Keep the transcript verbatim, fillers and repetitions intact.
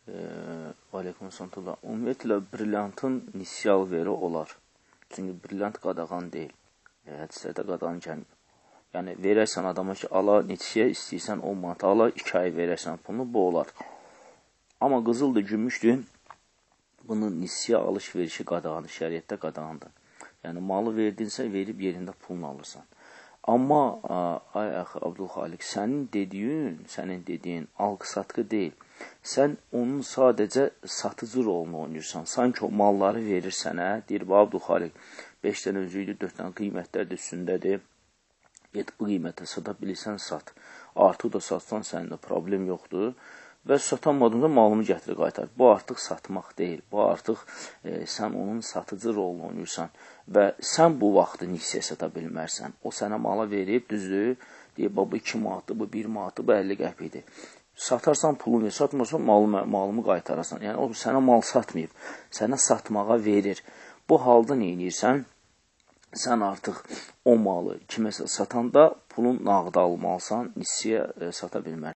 Aleyküm santullah. Ümumiyyətlə, brilyantın nisya alveri olar. Çünki brilyant qadağan deyil. Hədislərdə qadağan gəlmir. Yəni, verərsən adama ki, ala neçəyə istəyirsən on manat, ala iki ay verərsən pulunu, bu olar. Amma qızıldır, gümüşdür, bunun nisya alış-verişi qadağandır, şəriətdə qadağandır. Yəni, malı verdinsə, verib yerində pulunu alırsan. Amma, ay əxi, Abdülxalik, sənin dediyin, sənin dediyin alqı-satqı deyil. Sən onun sadəcə satıcı rolunu oynayırsan. Sanki o malları verir sənə, deyir, Abdülxalik, beş dənə özüydü, dörd dənə qiymətlər də üstündədir. Get bu qiymətə sata bilirsən, sat. Artıq da satsan səndə problem yoxdur. Və satanmadığında malımı gətirib qaytar. Bu artıq satmaq deyil. Bu artıq e, sən onun satıcı rolunu oynayırsan. Və sən bu vaxtı nisyə sata bilmərsən. O sənə mala verib, düzdür, deyib, bu iki manatdır, bu bir manatdır, bu əlli qəpidir. Satarsan pulunu, satmırsan malımı, malımı qaytararsan. Yəni, o sənə mal satmayıb, sənə satmağa verir. Bu halda nə edirsən? Sən artıq o malı kiməsə satanda pulun nağda almalısan, nisyə e, sata bilmərsən.